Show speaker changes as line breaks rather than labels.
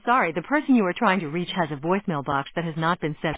sorry, the person you are trying to reach has a voicemail box that has not been set.